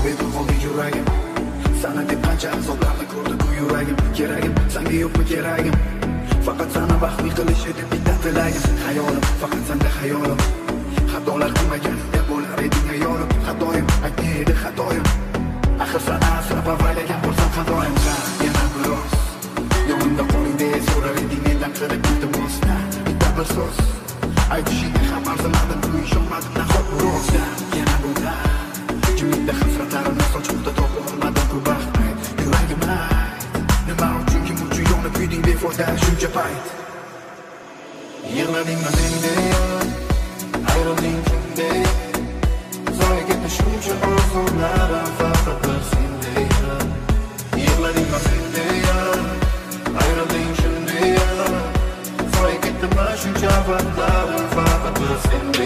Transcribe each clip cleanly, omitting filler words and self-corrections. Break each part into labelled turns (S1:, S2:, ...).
S1: bedug'oldi yuragim. Sana deb qancha azoblarni ko'rdi bu yuragim. Keragim, senga yo'qmi keragim? Faqat sana baxtli qilish edi bitta tilagim. Xayolim, faqat senda xayolim. Xatolar qilmagan deb bo'lar eding ayolim. Xatoyim, aytdi edi xatoyim. Axir sana asrab avaylagan bo'lsam xatoyim. Yana biroz yonimda qoling deb so'rar eding mendan qilib iltimos. Bitta bir so'z aytishingga ham arzimadi, bu ishonmadim nahot ro'zda. Yana bunday jumida hasratlarimni sochmoqda topa olmadim bu baxt. Yuragim ayt, nima uchun kim uchun yonib kuyding befoyda shuncha payt. Yig'ladingmi menga, ayrilding kimga? Zoya ketdi shuncha orzularim faqat bir senda. Yig'ladingmi menga, ayrilding kimga? Zoya ketdimi shuncha vaqtlarim faqat bir senda.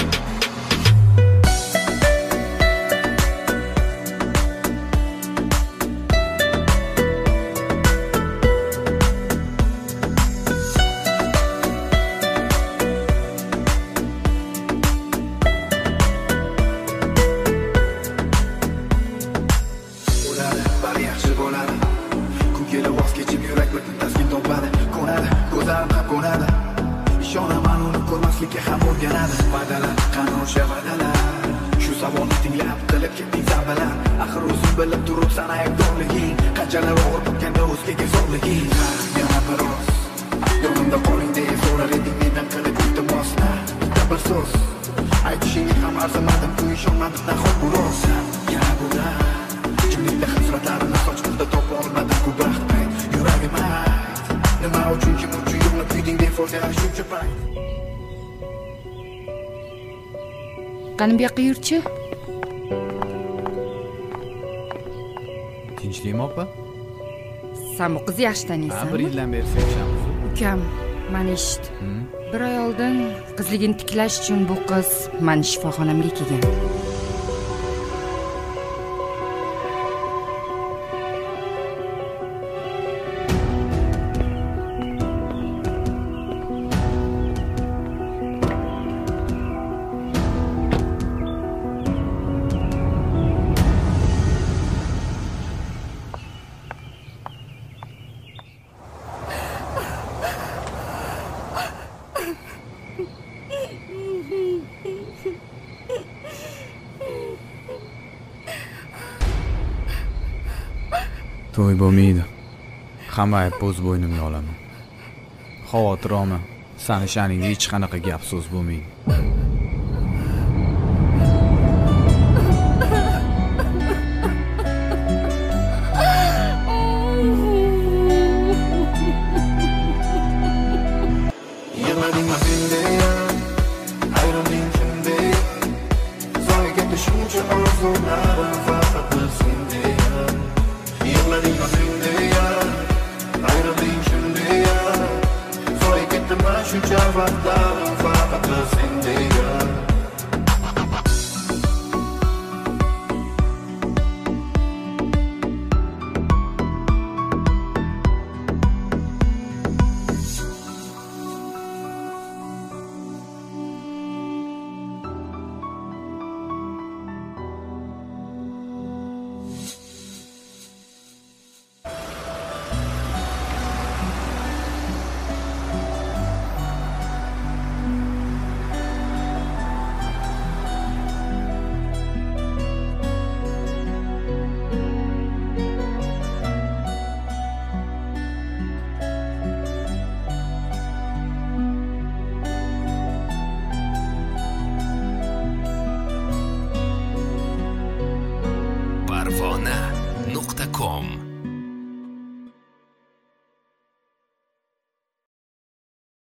S1: Ishonaman uni ko'rmaslikka ham o'rganadi. Va'dalar, qani o'sha va'dalar? Shu savolni tinglab qilib ketding zarbalar. Axir o'zing bilib turibsan aybdorliging, qanchalar og'ir bo'lganda o'zgaga zo'rliging. Yana biroz yonimda qoling deb so'rar eding mendan qilib iltimos. Bitta bir so'z aytishingga ham arzimadim, bu ishonmadim nahot bu rost. Yana bular jumida hasratlarimni sochmoqda topa olmadim bu baxt. Yuragim ayt, nima uchun kim uchun yonib kuyding befoyda shuncha payt.
S2: Qani bu yoqqa yurchi?
S3: Tinchlikmi opa?
S2: Sen bu qizni yaxshi taniysanmi?
S3: Bir yildan beri sevishamiz.
S2: Ukam, mana eshit. Bir oy oldin qizligini tiklash uchun bu qiz meni shifoxonamga kelgan.
S3: To'y bo'lmaydi. Hamma ayb o'z bo'ynimga olaman. Xavotir olma. Sani sha'ningda hech qanaqa gap so'z bo'lmaydi.
S1: Yig'ladingmi menga, ayrilding kimga? Zoya ketdi shuncha orzularim faqat bir senda. Yig'ladingmi menga, ayrilding kimga? Zoya ketdimi shuncha vaqtlarim faqat bir senda.
S4: Parvona.com